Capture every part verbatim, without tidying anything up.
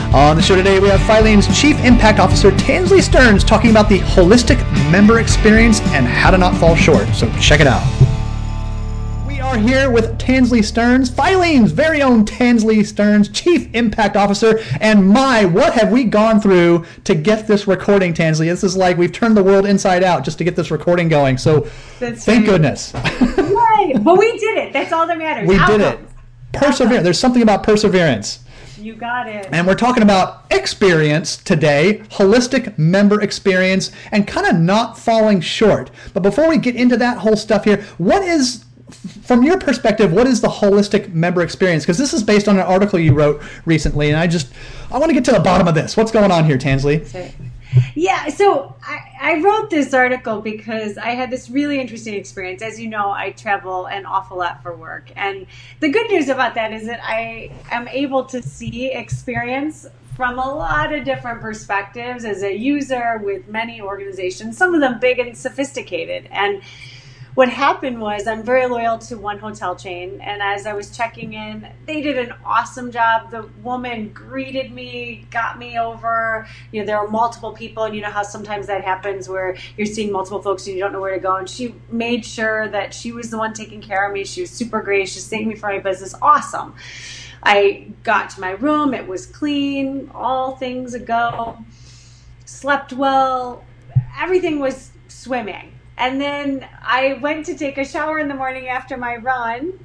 On the show today, we have Filene's Chief Impact Officer, Tansley Stearns, talking about the holistic member experience and how to not fall short. So check it out. We are here with Tansley Stearns, Filene's very own Tansley Stearns, Chief Impact Officer. And my, what have we gone through to get this recording, Tansley? This is like we've turned the world inside out just to get this recording going. So That's thank right. goodness. Right. But we did it. That's all that matters. We Outcomes. did it. Perseverance. There's something about perseverance. You got it. And we're talking about experience today, holistic member experience, and kind of not falling short. But before we get into that whole stuff here, what is, from your perspective, what is the holistic member experience? Because this is based on an article you wrote recently, and I just, I want to get to the bottom of this. What's going on here, Tansley? Sorry. Yeah, so I, I wrote this article because I had this really interesting experience. As you know, I travel an awful lot for work. And the good news about that is that I am able to see experience from a lot of different perspectives as a user with many organizations, some of them big and sophisticated. And what happened was I'm very loyal to one hotel chain, and as I was checking in, they did an awesome job. The woman greeted me, got me over. You know, there are multiple people, and you know how sometimes that happens where you're seeing multiple folks and you don't know where to go. And she made sure that she was the one taking care of me. She was super gracious, thanked me for my business. Awesome. I got to my room. It was clean, all things a go. Slept well. Everything was swimming. And then I went to take a shower in the morning after my run,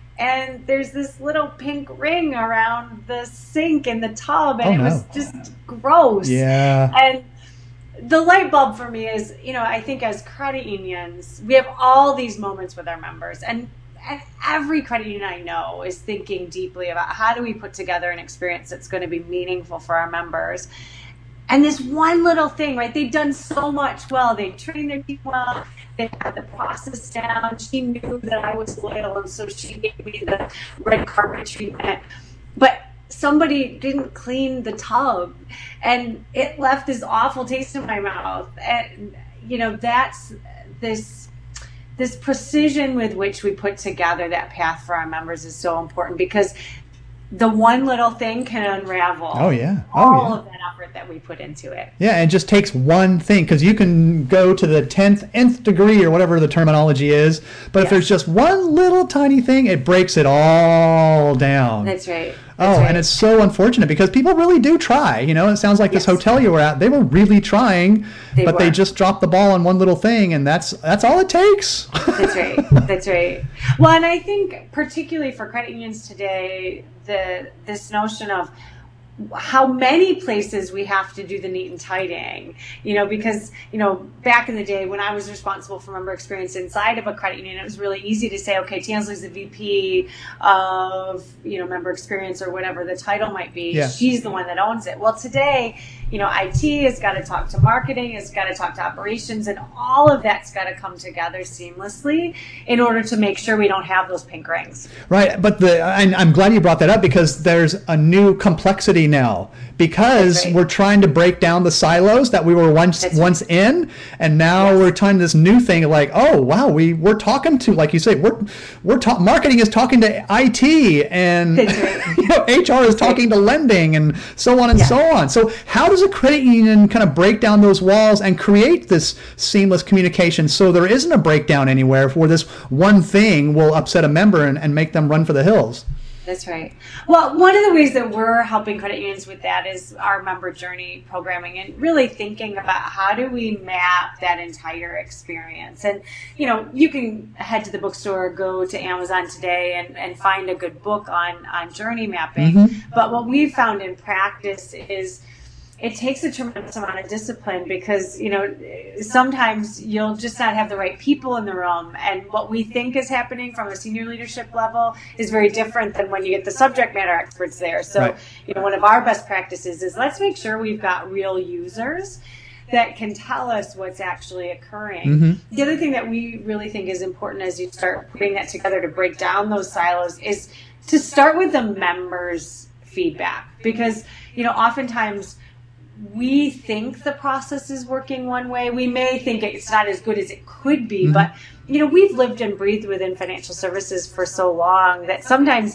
and there's this little pink ring around the sink in the tub, and oh, it no. was just gross. Yeah. And the light bulb for me is, you know, I think as credit unions, we have all these moments with our members, and, and every credit union I know is thinking deeply about how do we put together an experience that's going to be meaningful for our members. And this one little thing, right? They'd done so much well. They trained their team well. They had the process down. She knew that I was loyal, and so she gave me the red carpet treatment. But somebody didn't clean the tub, and it left this awful taste in my mouth. And, you know, that's this this precision with which we put together that path for our members is so important, because the one little thing can unravel oh, yeah. oh, all yeah. of that effort that we put into it. Yeah, it just takes one thing, because you can go to the tenth, nth degree or whatever the terminology is, but yes. if there's just one little tiny thing, it breaks it all down. That's right. Oh, right. And it's so unfortunate because people really do try. You know, it sounds like yes. this hotel you were at, they were really trying, they but were. they just dropped the ball on one little thing, and that's that's all it takes. That's right. That's right. Well, and I think particularly for credit unions today, the this notion of how many places we have to do the neat and tidying, you know, because, you know, back in the day when I was responsible for member experience inside of a credit union, it was really easy to say, okay, Tansley's the V P of, you know, member experience or whatever the title might be. Yeah. She's the one that owns it. Well, today, you know, I T has got to talk to marketing, has got to talk to operations, and all of that's got to come together seamlessly in order to make sure we don't have those pink rings. Right, but the and I'm glad you brought that up, because there's a new complexity now, because right. we're trying to break down the silos that we were once that's once right. in, and now yes. we're trying this new thing like, oh wow, we we're talking to, like you say, we're we're ta- marketing is talking to I T, and right. you know, H R is that's talking right. to lending, and so on and yeah. so on. So how does a credit union kind of break down those walls and create this seamless communication so there isn't a breakdown anywhere where this one thing will upset a member and, and make them run for the hills? That's right. Well, one of the ways that we're helping credit unions with that is our member journey programming, and really thinking about how do we map that entire experience. And, you know, you can head to the bookstore or go to Amazon today and, and find a good book on, on journey mapping. Mm-hmm. But what we've found in practice is it takes a tremendous amount of discipline, because, you know, sometimes you'll just not have the right people in the room. And what we think is happening from a senior leadership level is very different than when you get the subject matter experts there. So, right. you know, one of our best practices is let's make sure we've got real users that can tell us what's actually occurring. Mm-hmm. The other thing that we really think is important as you start putting that together to break down those silos is to start with the members' feedback. Because, you know, oftentimes we think the process is working one way. We may think it's not as good as it could be, mm-hmm. but, you know, we've lived and breathed within financial services for so long that sometimes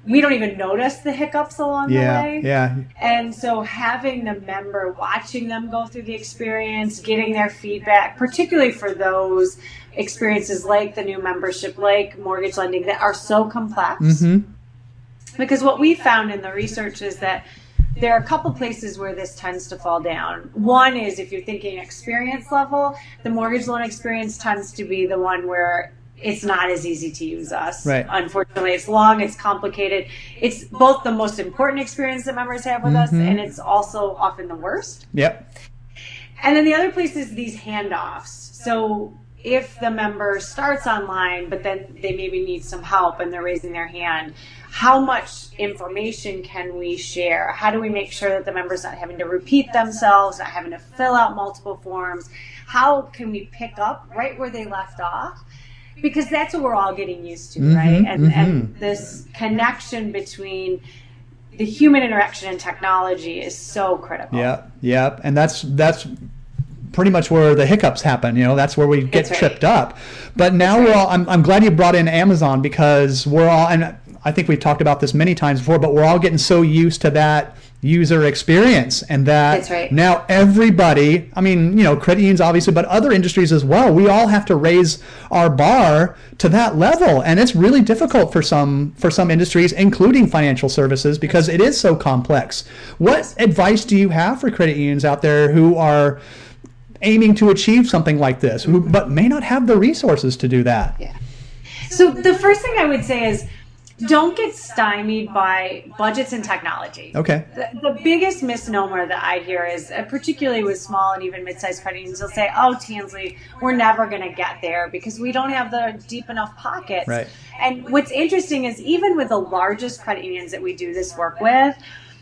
we don't even notice the hiccups along yeah, the way. Yeah. And so having the member, watching them go through the experience, getting their feedback, particularly for those experiences like the new membership, like mortgage lending, that are so complex. Mm-hmm. Because what we found in the research is that there are a couple places where this tends to fall down. One is if you're thinking experience level, the mortgage loan experience tends to be the one where it's not as easy to use us. Right. Unfortunately, it's long, it's complicated. It's both the most important experience that members have with mm-hmm. us, and it's also often the worst. Yep. And then the other place is these handoffs. So if the member starts online, but then they maybe need some help and they're raising their hand, how much information can we share? How do we make sure that the member's not having to repeat themselves, not having to fill out multiple forms? How can we pick up right where they left off? Because that's what we're all getting used to, mm-hmm, right? And, mm-hmm. and this connection between the human interaction and technology is so critical. Yeah, yeah, and that's that's pretty much where the hiccups happen. You know, that's where we get right. tripped up. But now right. we're all. I'm I'm glad you brought in Amazon, because we're all, and I think we've talked about this many times before, but we're all getting so used to that user experience, and that That's right. now everybody, I mean, you know, credit unions obviously, but other industries as well, we all have to raise our bar to that level, and it's really difficult for some for some industries, including financial services, because it is so complex. What Yes. advice do you have for credit unions out there who are aiming to achieve something like this, who but may not have the resources to do that? Yeah. So the first thing I would say is, don't get stymied by budgets and technology. Okay. The, the biggest misnomer that I hear is, uh, particularly with small and even mid-sized credit unions, they'll say, oh, Tansley, we're never going to get there because we don't have the deep enough pockets. Right. And what's interesting is, even with the largest credit unions that we do this work with,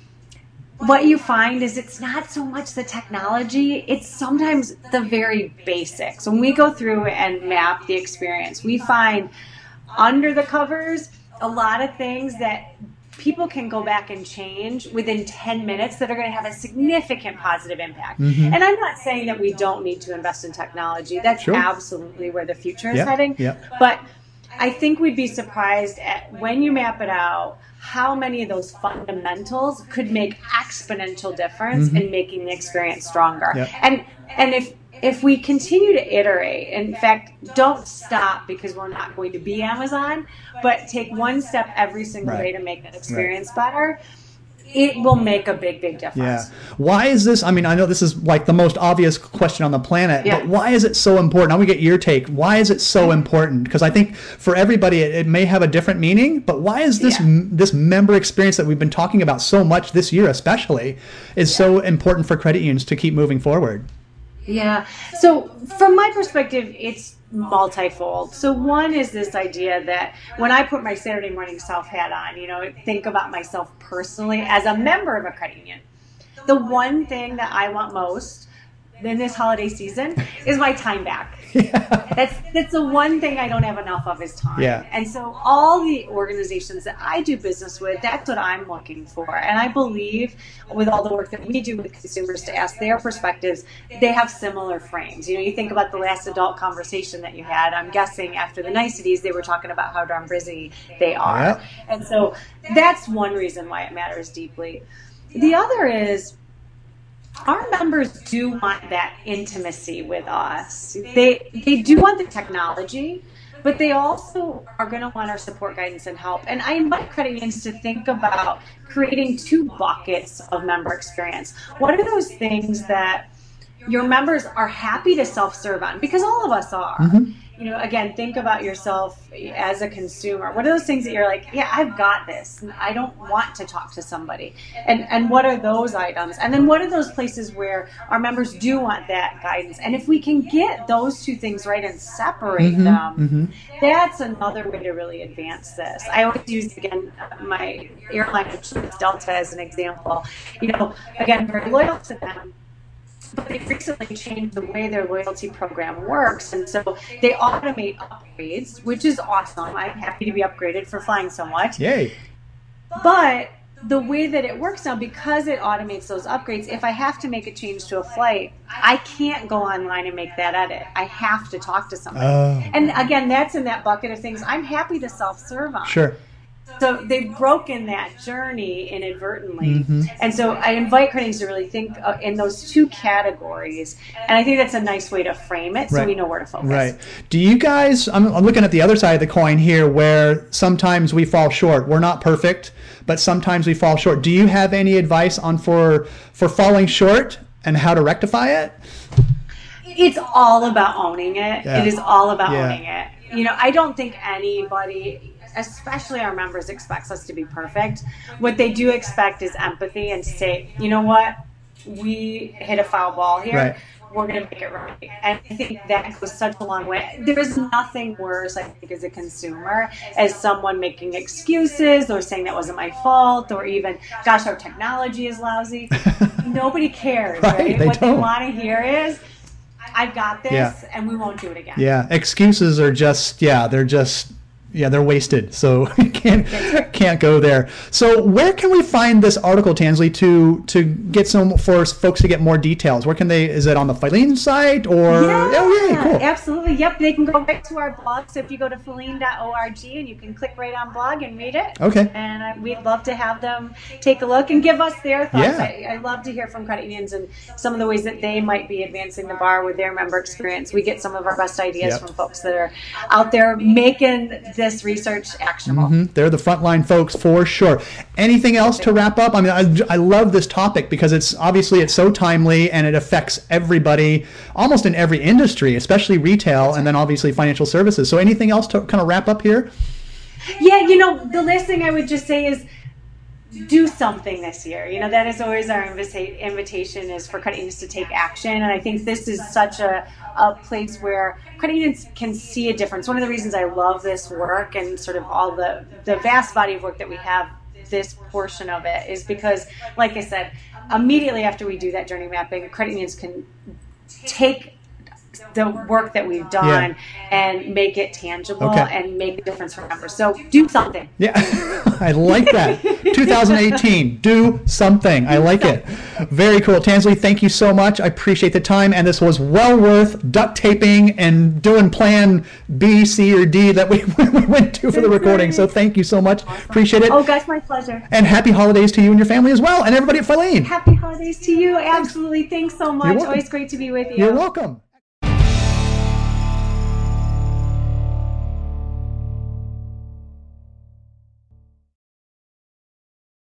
what you find is it's not so much the technology, it's sometimes the very basics. When we go through and map the experience, we find under the covers a lot of things that people can go back and change within ten minutes that are going to have a significant positive impact. Mm-hmm. And I'm not saying that we don't need to invest in technology. That's Sure. absolutely where the future is Yep, heading. yep. But I think we'd be surprised at, when you map it out, how many of those fundamentals could make exponential difference Mm-hmm. in making the experience stronger. Yep. And and if if we continue to iterate, in fact, don't stop because we're not going to be Amazon, but take one step every single Right. day to make that experience right. better, it will make a big, big difference. Yeah. Why is this? I mean, I know this is like the most obvious question on the planet, Yeah. but why is it so important? I want to get your take. Why is it so important? Because I think for everybody, it, it may have a different meaning, but why is this Yeah. m- this member experience that we've been talking about so much this year, especially, is so important for credit unions to keep moving forward? Yeah. So from my perspective, it's multifold. So one is this idea that when I put my Saturday morning self hat on, you know, think about myself personally as a member of a credit union. The one thing that I want most in this holiday season is my time back. Yeah. That's that's the one thing I don't have enough of is time. Yeah. And so all the organizations that I do business with, that's what I'm looking for. And I believe with all the work that we do with consumers to ask their perspectives, they have similar frames. You know, you think about the last adult conversation that you had, I'm guessing after the niceties, they were talking about how darn busy they are. Yep. And so that's one reason why it matters deeply. The other is, our members do want that intimacy with us. They they do want the technology, but they also are going to want our support, guidance, and help. And I invite credit unions to think about creating two buckets of member experience. What are those things that your members are happy to self-serve on? Because all of us are. Mm-hmm. You know, again, think about yourself as a consumer. What are those things that you're like, yeah, I've got this, and I don't want to talk to somebody? And and what are those items? And then what are those places where our members do want that guidance? And if we can get those two things right and separate mm-hmm, them, mm-hmm. that's another way to really advance this. I always use, again, my airline, which is Delta, as an example. You know, again, very loyal to them. But they've recently changed the way their loyalty program works. And so they automate upgrades, which is awesome. I'm happy to be upgraded for flying so much. Yay. But the way that it works now, because it automates those upgrades, if I have to make a change to a flight, I can't go online and make that edit. I have to talk to somebody. Oh. And again, that's in that bucket of things I'm happy to self-serve on. Sure. So they've broken that journey inadvertently. Mm-hmm. And so I invite critics to really think uh, in those two categories. And I think that's a nice way to frame it so Right. we know where to focus. Right. Do you guys, I'm, I'm looking at the other side of the coin here where sometimes we fall short. We're not perfect, but sometimes we fall short. Do you have any advice on for, for falling short and how to rectify it? It's all about owning it. Yeah. It is all about Yeah. owning it. You know, I don't think anybody, especially our members, expects us to be perfect. What they do expect is empathy and to say, you know what, we hit a foul ball here. Right. We're going to make it right. And I think that goes such a long way. There is nothing worse, I think, as a consumer, as someone making excuses or saying that wasn't my fault, or even, gosh, our technology is lousy. Nobody cares, Right, right? they What don't. they want to hear is, I've got this, Yeah. and we won't do it again. Yeah. Excuses are just, yeah, they're just, yeah, they're wasted. So you can't, can't go there. So where can we find this article, Tansley, to, to get some, for folks to get more details? Where can they, is it on the Filene site or? Yeah, Oh, yeah, cool. absolutely. Yep, they can go right to our blog. So if you go to filene dot org and you can click right on blog and read it. Okay. And uh, we'd love to have them take a look and give us their thoughts. Yeah. I, I love to hear from credit unions and some of the ways that they might be advancing the bar with their member experience. We get some of our best ideas Yep. from folks that are out there making this research actionable. Mhm. They're the frontline folks for sure. Anything else to wrap up? I mean, I, I love this topic because it's obviously it's so timely and it affects everybody almost in every industry, especially retail and then obviously financial services. So anything else to kind of wrap up here? Yeah, you know, the last thing I would just say is do something this year. You know, that is always our invita- invitation is for credit unions to take action. And I think this is such a, a place where credit unions can see a difference. One of the reasons I love this work and sort of all the, the vast body of work that we have, this portion of it, is because, like I said, immediately after we do that journey mapping, credit unions can take the work that we've done Yeah. and make it tangible Okay. and make a difference for members. So do something. Yeah, I like that. two thousand eighteen, do something. I like it. Very cool. Tansley, thank you so much. I appreciate the time, and this was well worth duct taping and doing plan B, C, or D that we, we went to for the recording. So thank you so much. Appreciate it. Oh, gosh, my pleasure. And happy holidays to you and your family as well, and everybody at Filene. Happy holidays to you. Absolutely. Thanks so much. welcome. Always great to be with you. You're welcome.